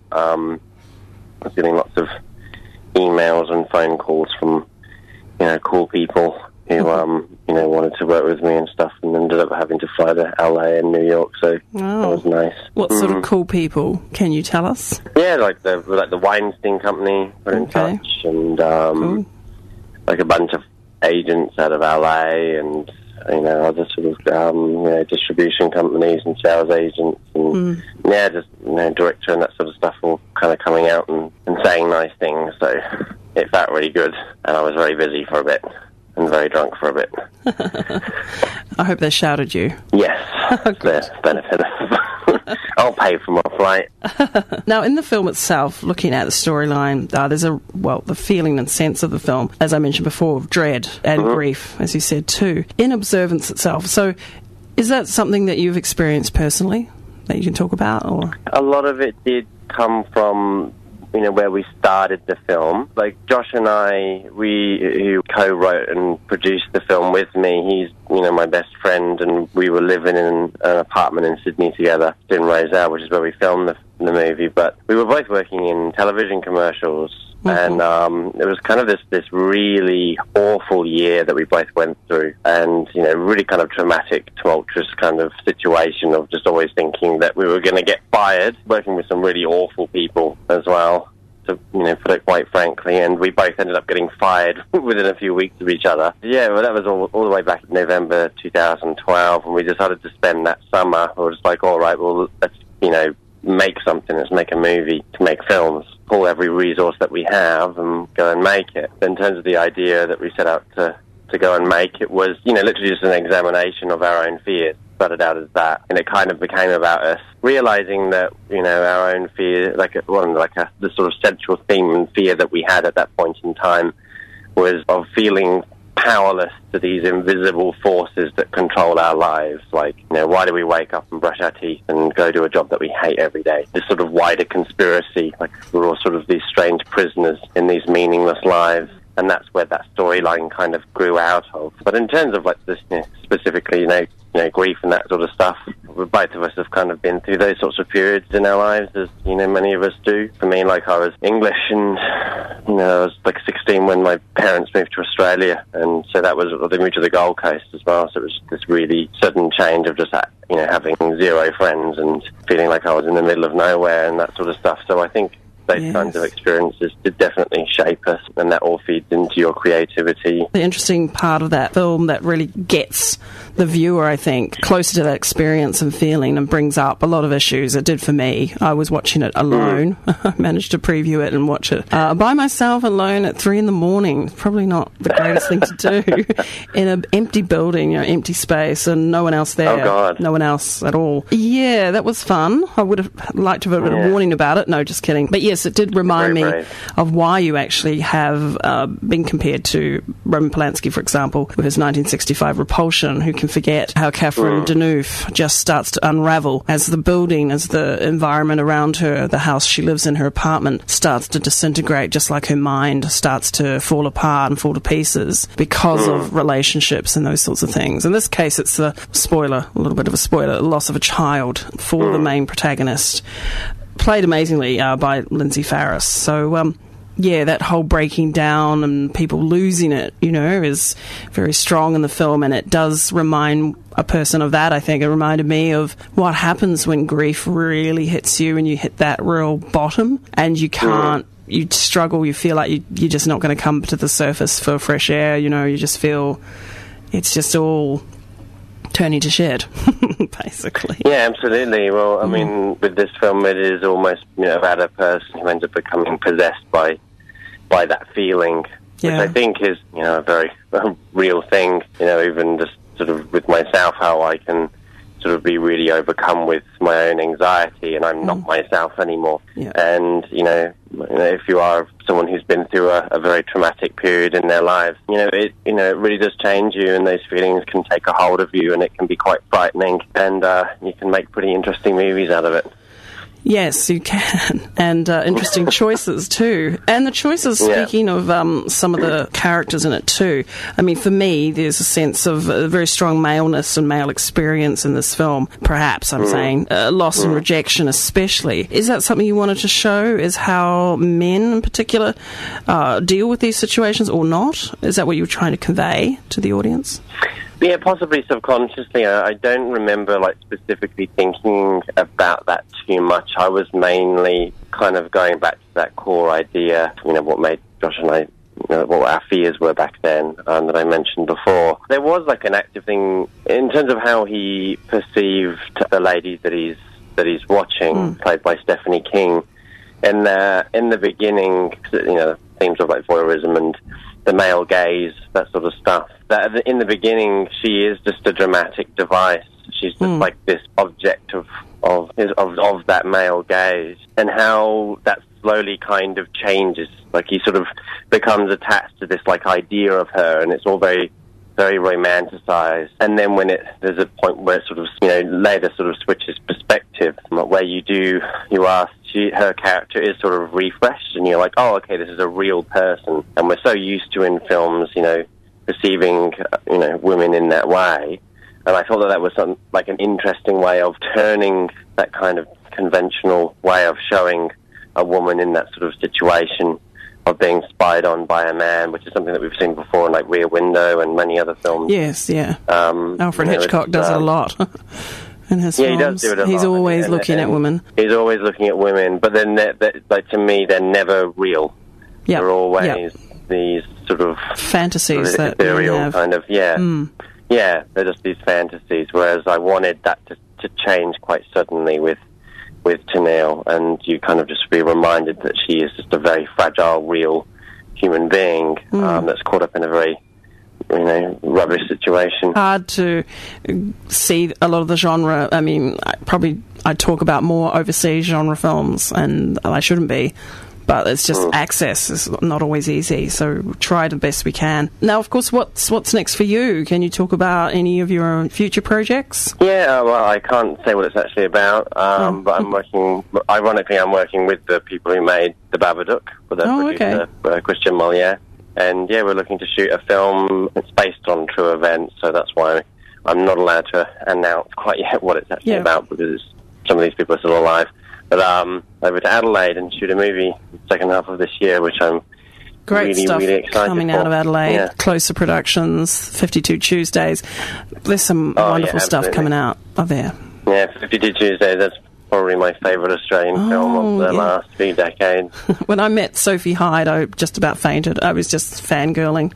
I was getting lots of emails and phone calls from, cool people who, wanted to work with me and stuff, and ended up having to fly to LA and New York, so that was nice. What sort of cool people can you tell us? Yeah, like the Weinstein Company got in touch, and a bunch of agents out of LA, and other sort of distribution companies and sales agents, and director and that sort of stuff, all kind of coming out and saying nice things. So it felt really good, and I was very busy for a bit and very drunk for a bit. I hope they shouted you. Yes, the benefit of I'll pay for my flight. Now, in the film itself, looking at the storyline, there's the feeling and sense of the film, as I mentioned before, of dread and grief, as you said too, in Observance itself. So is that something that you've experienced personally that you can talk about? Or a lot of it did come from where we started the film. Like Josh and I, who co-wrote and produced the film with me, he's, my best friend, and we were living in an apartment in Sydney together, in Rozelle, which is where we filmed the movie. But we were both working in television commercials. And it was kind of this really awful year that we both went through, and really kind of traumatic, tumultuous kind of situation of just always thinking that we were going to get fired, working with some really awful people as well, to put it quite frankly, and we both ended up getting fired within a few weeks of each other. Yeah, well, that was all the way back in November 2012, and we decided to spend that summer. We were just like, all right, well, let's make something, let's make a movie, to make films, pull every resource that we have and go and make it. In terms of the idea that we set out to go and make, it was, literally just an examination of our own fears. Started out as that, and it kind of became about us realizing that, our own fear, the sort of central theme and fear that we had at that point in time was of feeling powerless to these invisible forces that control our lives. Like, why do we wake up and brush our teeth and go do a job that we hate every day? This sort of wider conspiracy, like we're all sort of these strange prisoners in these meaningless lives. And that's where that storyline kind of grew out of. But in terms of specifically, grief and that sort of stuff, both of us have kind of been through those sorts of periods in our lives, as many of us do. For me, I was English, and I was 16 when my parents moved to Australia, and so they moved to the Gold Coast as well. So it was this really sudden change of just having zero friends and feeling like I was in the middle of nowhere and that sort of stuff. So I think those kinds of experiences did definitely shape us, and that all feeds into your creativity. The interesting part of that film that really gets the viewer, I think, closer to that experience and feeling, and brings up a lot of issues. It did for me. I was watching it alone. I managed to preview it and watch it by myself alone at 3 a.m. Probably not the greatest thing to do in an empty building, empty space, and no one else there. Oh, God. No one else at all. Yeah, that was fun. I would have liked to have a bit of warning about it. No, just kidding. But yes, it did remind me of why you actually have been compared to Roman Polanski, for example, with his 1965 Repulsion. Who can forget how Catherine Deneuve just starts to unravel as the building, as the environment around her, the house she lives in, her apartment, starts to disintegrate, just like her mind starts to fall apart and fall to pieces because of relationships and those sorts of things. In this case, it's a little bit of a spoiler, the loss of a child for the main protagonist, played amazingly by Lindsay Farris. So, that whole breaking down and people losing it, is very strong in the film, and it does remind a person of that. I think it reminded me of what happens when grief really hits you and you hit that real bottom, and you can't, you struggle, you feel like you're just not going to come to the surface for fresh air, you just feel it's just all turning to shit, basically. Yeah, absolutely. Well, I mean, with this film, it is almost, about a person who ends up becoming possessed by that feeling, which I think is, a very real thing, even just sort of with myself, how I can sort of be really overcome with my own anxiety, and I'm not myself anymore. Yeah. And, if you are someone who's been through a very traumatic period in their lives, it really does change you, and those feelings can take a hold of you, and it can be quite frightening, and you can make pretty interesting movies out of it. Yes, you can. And interesting choices, too. And the choices, speaking of some of the characters in it, too. I mean, for me, there's a sense of a very strong maleness and male experience in this film. Perhaps, I'm saying. Loss and rejection, especially. Is that something you wanted to show? Is how men, in particular, deal with these situations or not? Is that what you were trying to convey to the audience? Yeah, possibly subconsciously. I don't remember specifically thinking about that too much. I was mainly kind of going back to that core idea, what made Josh and I, what our fears were back then, that I mentioned before. There was an active thing in terms of how he perceived the ladies that he's watching, played by Stephanie King. And in the beginning, themes of voyeurism and the male gaze, that sort of stuff. That in the beginning, she is just a dramatic device. She's just this object of that male gaze, and how that slowly kind of changes. He sort of becomes attached to this idea of her, and it's all very very romanticized. And then when there's a point where it sort of, later sort of switches perspective, where her character is sort of refreshed, and you're like, oh, okay, this is a real person. And we're so used to in films, perceiving, women in that way. And I thought that was an interesting way of turning that kind of conventional way of showing a woman in that sort of situation of being spied on by a man, which is something that we've seen before in Rear Window and many other films. Yes, yeah. Alfred Hitchcock does it a lot. In his films. He does do it a lot. He's always looking at women. He's always looking at women, but then, to me, they're never real. Yep. They're always these sort of fantasies that ethereal have. kind of, yeah, they're just these fantasies. Whereas I wanted that to change quite suddenly with Tennille, and you kind of just be reminded that she is just a very fragile, real human being that's caught up in a very rubbish situation. Hard to see a lot of the genre. I mean, I talk about more overseas genre films, and I shouldn't be, but it's just access is not always easy, so try the best we can. Now, of course, what's next for you? Can you talk about any of your future projects? Yeah, well, I can't say what it's actually about, but I'm working with the people who made The Babadook, with the producer, Christian Molière. And yeah, we're looking to shoot a film. It's based on true events, so that's why I'm not allowed to announce quite yet what it's actually about, because some of these people are still alive. But over to Adelaide and shoot a movie the second half of this year, which I'm really excited coming out of Adelaide. Yeah. Closer Productions, 52 Tuesdays. There's some wonderful stuff coming out of there. Yeah, 52 Tuesdays, that's probably my favourite Australian film of the last few decades. When I met Sophie Hyde, I just about fainted. I was just fangirling.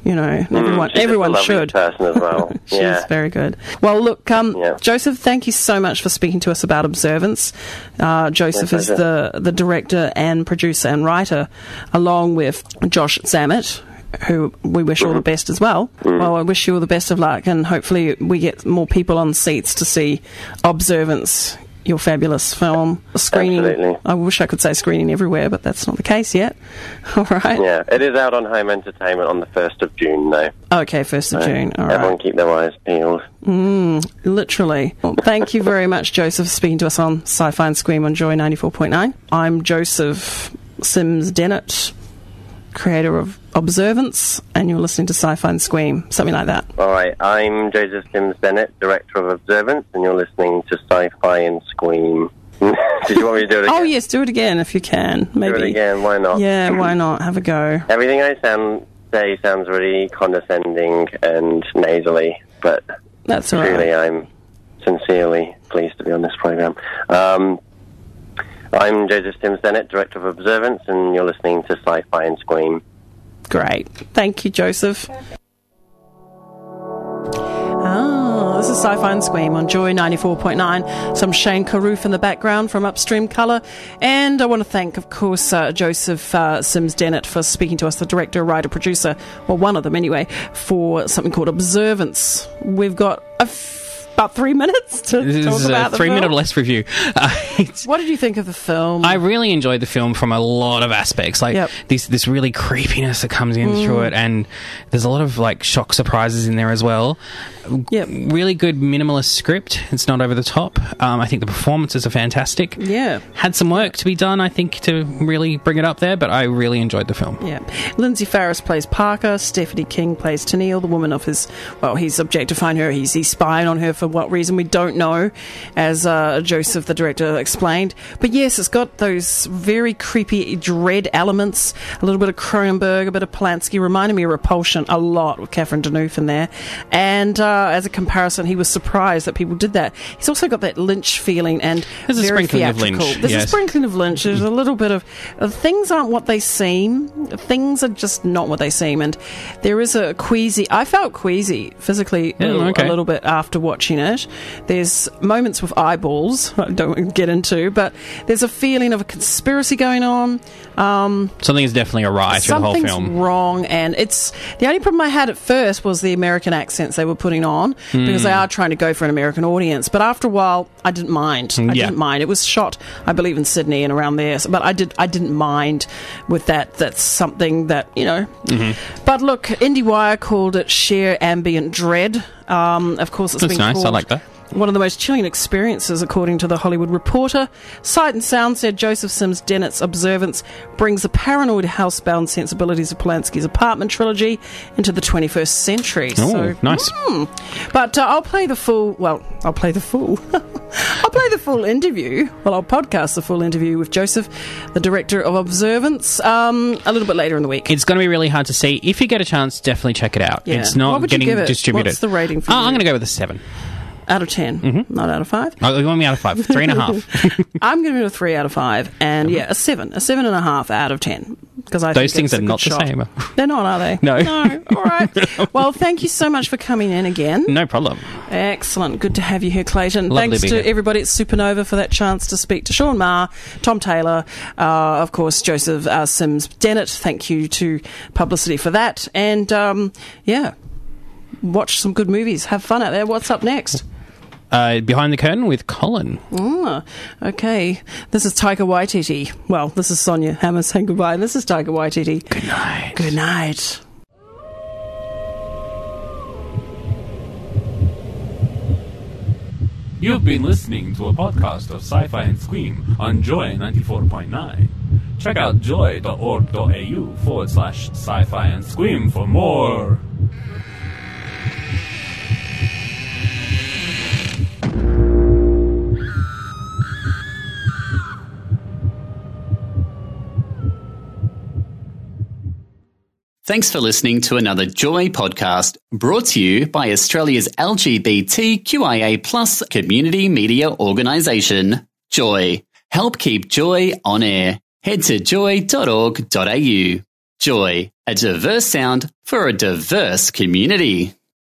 Everyone should. Person as well. She's very good. Well, look, Joseph, thank you so much for speaking to us about Observance. Joseph is the director and producer and writer, along with Josh Zammit, who we wish all the best as well. Well, I wish you all the best of luck, and hopefully we get more people on seats to see Observance, your fabulous film. Screening. Absolutely. I wish I could say screening everywhere, but that's not the case yet. All right. Yeah, it is out on home entertainment on the 1st of June, though. Okay, 1st of June. All right. Everyone keep their eyes peeled. Literally. Well, thank you very much, Joseph, for speaking to us on Sci-Fi and Scream on Joy 94.9. I'm Joseph Sims Dennett, creator of Observance, and you're listening to Sci-Fi and Scream, something like that. All right, I'm Joseph Sims Bennett, director of Observance, and you're listening to Sci-Fi and Scream. Did you want me to do it again? Oh, yes, do it again if you can. Maybe. Do it again, why not? Yeah, why not? Have a go. Everything I say sounds really condescending and nasally, but that's all right. Truly, I'm sincerely pleased to be on this program. I'm Joseph Sims Bennett, director of Observance, and you're listening to Sci-Fi and Scream. Great. Thank you, Joseph. This is Sci-Fi and Scream on Joy 94.9. Some Shane Carruth in the background from Upstream Colour. And I want to thank, of course, Joseph Sims Dennett for speaking to us, the director, writer, producer, well, one of them anyway, for something called Observance. We've got about 3 minutes to talk about the 3 film. minute less review. What did you think of the film? I really enjoyed the film from a lot of aspects, like this really creepiness that comes in through it, and there's a lot of shock surprises in there as well. Really good minimalist script. It's not over the top. I think the performances are fantastic. Had some work to be done, I think, to really bring it up there, but I really enjoyed the film. Lindsay Farris plays Parker. Stephanie King plays Tennille, the woman of he's objectifying her. He's spying on her for what reason we don't know, as Joseph, the director, explained. But yes, it's got those very creepy dread elements, a little bit of Cronenberg, a bit of Polanski, reminded me of Repulsion a lot with Catherine Deneuve in there. And as a comparison, he was surprised that people did that. He's also got that Lynch feeling, and there's very a sprinkling theatrical. of Lynch. There's a sprinkling of Lynch. There's a little bit of things aren't what they seem. Things are just not what they seem, and there is a queasy. I felt queasy physically a little bit after watching watching it. There's moments with eyeballs I don't get into, but there's a feeling of a conspiracy going on. Something is definitely awry through the whole film. Something's wrong, and it's the only problem I had at first was the American accents they were putting on, because they are trying to go for an American audience. But after a while, I didn't mind. I didn't mind. It was shot, I believe, in Sydney and around there, but I didn't mind with that. That's something that, you know. But look, IndieWire called it sheer ambient dread. Of course, it's been nice. called I like that. one of the most chilling experiences, according to The Hollywood Reporter. Sight and Sound said Joseph Sims Dennett's Observance brings the paranoid housebound sensibilities of Polanski's Apartment trilogy into the 21st century. Oh, nice. But I'll play the full... Well, I'll play the full... I'll play the full interview. Well, I'll podcast the full interview with Joseph, the director of Observance, a little bit later in the week. It's going to be really hard to see. If you get a chance, definitely check it out. Yeah. It's not What would getting you give it? distributed. What's the rating for you? I'm going to go with a 7. Out of 10, not out of 5. Oh, you want me out of 5? 3.5. I'm going to do a 3 out of 5, and a 7.5 out of 10. Because I those think things are not shot. the same. They're not, are they? No. All right. Well, thank you so much for coming in again. No problem. Excellent. Good to have you here, Clayton. Lovely Thanks to be to here. everybody at Supernova for that chance to speak to Sean Maher, Tom Taylor, of course, Joseph Sims Dennett. Thank you to Publicity for that. And, watch some good movies. Have fun out there. What's up next? Behind the Curtain with Colin. Okay. This is Taika Waititi. Well, this is Sonia Hammer saying goodbye, and this is Taika Waititi. Good night. Good night. You've been listening to a podcast of Sci-Fi and Scream on Joy 94.9. Check out joy.org.au/sci-fi and Scream for more. Thanks for listening to another Joy podcast brought to you by Australia's LGBTQIA+ community media organisation, Joy. Help keep Joy on air. Head to joy.org.au. Joy, a diverse sound for a diverse community.